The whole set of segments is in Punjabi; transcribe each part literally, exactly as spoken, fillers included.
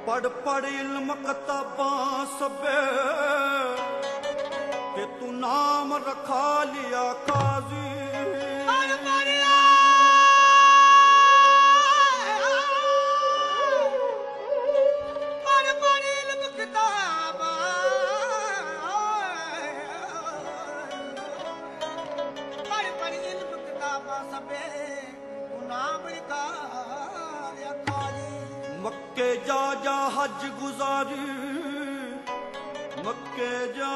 पढ़ पढ़ इल्म किताबां सबे के तू नाम रखा लिया काजी। मक्के जा जा हज गुजारी मक्के जा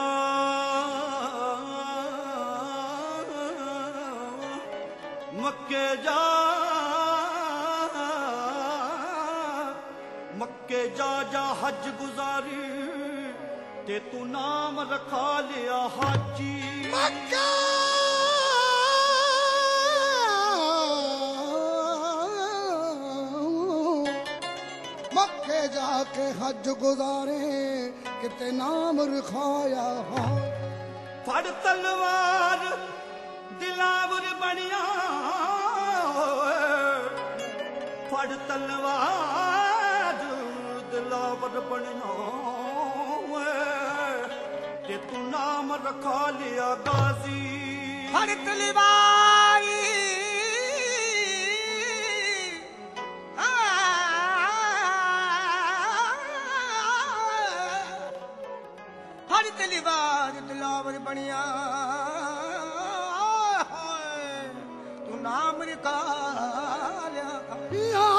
मक्के जा मक्के जा जा हज गुजारी ते तू नाम रखा लिया हाजी। मक्का मक्के जाके हज गुजारे किते नाम रखाया। फड़ तलवार दिलावर बनिया फड़ तलवार दिलावर बनिया ते तू नाम रखा लिया गाजी। फड़ तलवार तलवार दिलावर बनिया तू नाम रखा लिया।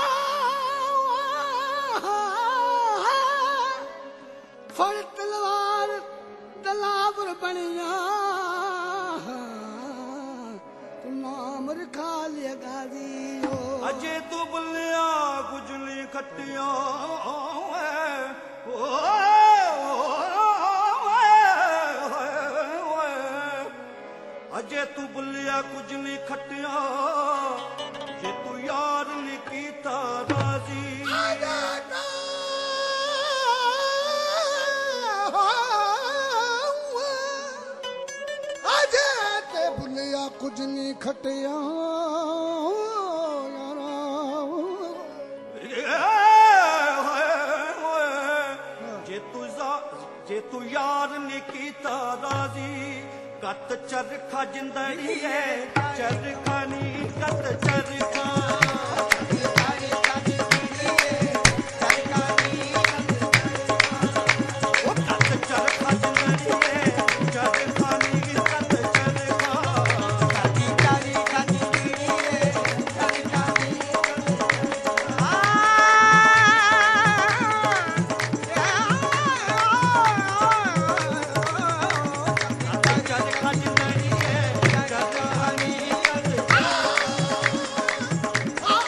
फड़ तलवार दिलावर बनिया तू नाम रखा लिया गाजी। अजे तू बुलिया गुजली खटिया अजे तू बुलिया कुछ नहीं खटिया जे तू यार ने कीता राजी। अजे ते बुलिया कुछ नहीं खटिया जे तू जे तू यार ने कीता राजी। कत चरखा जिंदड़ी है चरखा नी कत चरखा आ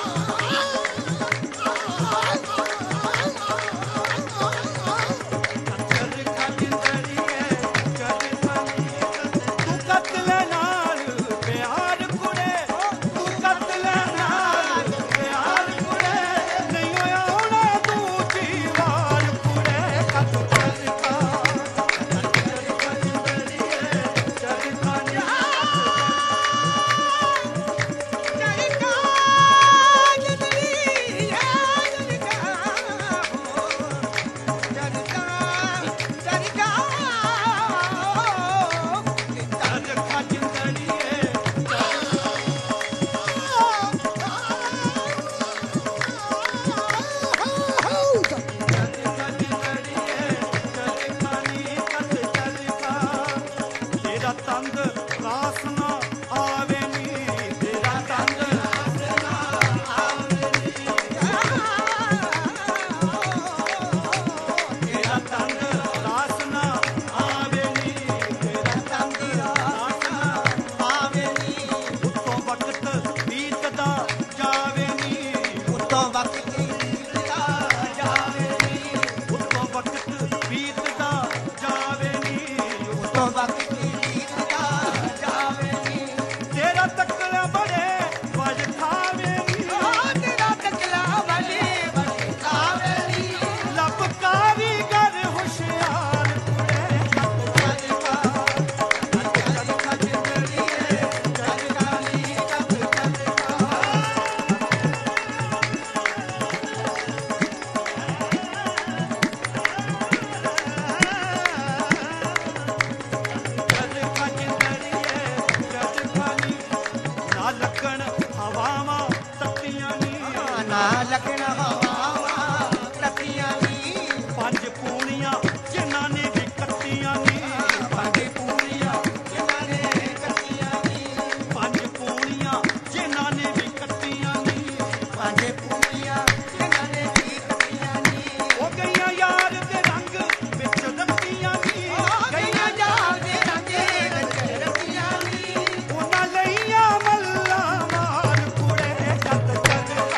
ਨਾ ਲੱਗਣ ਹਵਾਵਾਂ ਤੱਤੀਆਂ ਨੀ ਪੰਜ ਪੂਣੀਆਂ ਜਿਨ੍ਹਾਂ ਨੇ ਵੀ ਕੱਟੀਆਂ ਨੀ ਪੰਜ ਪੂਰੀਆਂ ਜਿਨ੍ਹਾਂ ਨੇ ਕੱਟੀਆਂ ਨੀ ਪੰਜ ਪੂਣੀਆਂ ਜਿਨ੍ਹਾਂ ਨੇ ਵੀ ਕੱਟੀਆਂ ਨੀ ਪੰਜ ਪੂਰੀਆਂ ਜਿਨ੍ਹਾਂ ਨੇ ਵੀ ਕੱਟੀਆਂ ਨੀ ਉਹ ਗਈਆਂ ਯਾਰ ਦੇ ਰੰਗ ਵਿੱਚ ਰੰਗੀਆਂ ਨੀ ਗਈਆਂ ਜਾਲ ਦੇ ਰੰਗੇ ਵਿੱਚ ਰੱਖੀਆਂ ਨੀ ਉਹਨਾਂ ਲਈਆਂ ਮੱਲਾ ਮਾਰ ਕੁੜੇ ਜੱਟ ਚੜਕਾ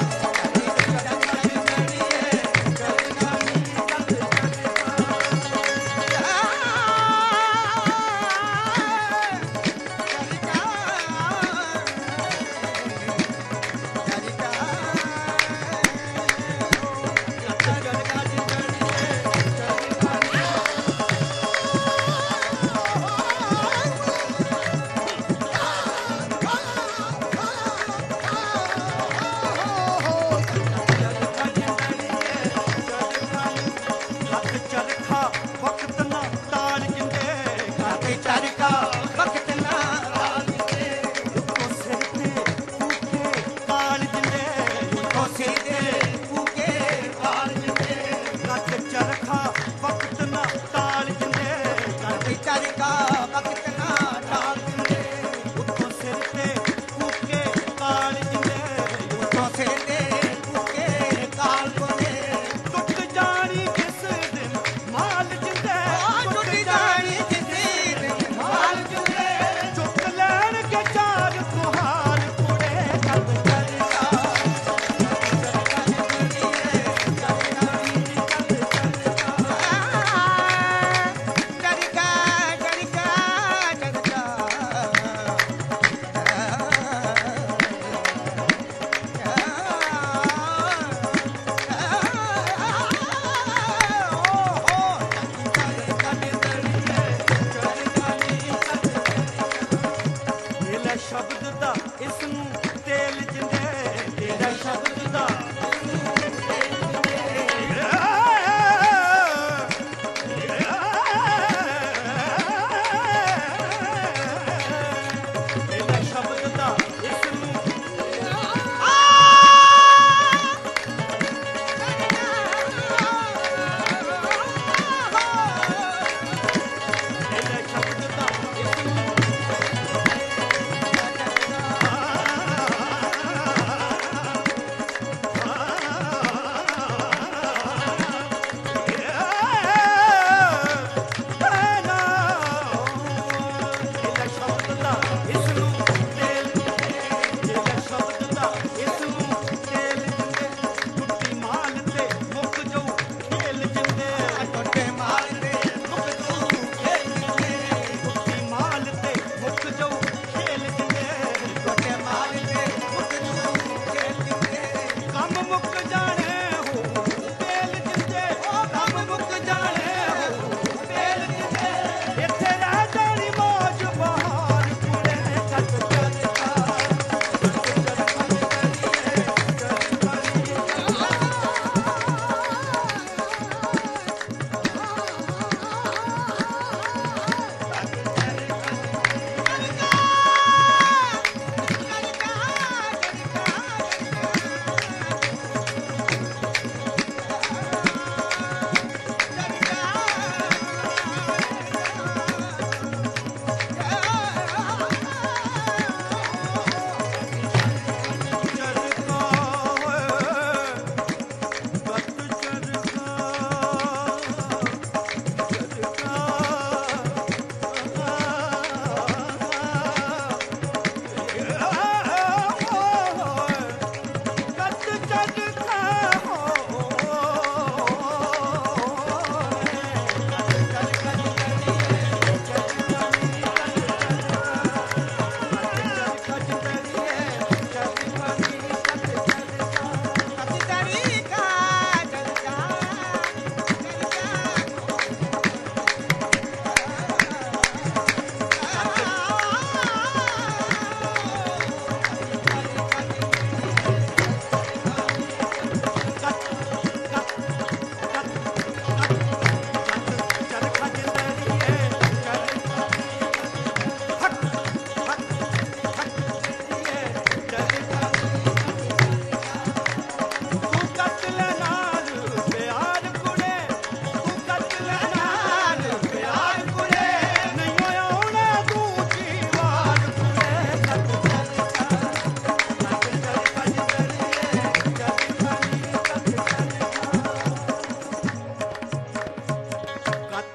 ਹੱਥ ਚਰਖਾ ਵਕਤ ਨਾ ਤਾੜ ਜਿੰਦੇ ਚਰਕਾ ਵਕਤ ਨਾ ਉਹ ਸਿਰ ਤੇ ਕੂਕੇ ਕਾਲ ਜਿੰਦੇ ਉਹ ਸਿਰ ਤੇ ਕੂਕੇ ਵਾਲ ਜਿੰਦੇ ਹੱਥ ਚਰਖਾ ਵਕਤ ਨਾ ਤਾੜ ਜਿੰਦੇ ਚਰਕਾ ਵਕਤ ਨਾ ਢਾਲ ਦਿੰਦੇ ਉੱਤੋਂ ਸਿਰ ਤੇ ਕੂਕੇ ਕਾਲ ਜਿੰਦੇ ਉਹ ਸਿਰ ਤੇ ਕੂਕੇ ਕਾਲ ਕੋਲੇ ਟੁੱਟ ਜਾਣੀ ਕਿਸ ਦਿਨ ਮਾਲ ਜਿੰਦੇ ਟੁੱਟ ਜਾਣੀ ਕਿਸੇ ਦੇ ਮਾਲ ਜੁਲੇ ਚੁੱਕ ਲੈਣਗੇ ਚਾਰ ਕੁਹਾਰ ਕੁੜੇ ਜੱਟ ਚੜਕਾ ਚਰਕਾ ਚਰਕਾ ਚਰਕਾ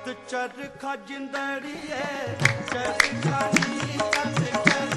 ਚਰਖਾ ਜਿੰਦੜੀਏ ਚਰਖਾ ਨੀ ਕੱਤ ਚਰ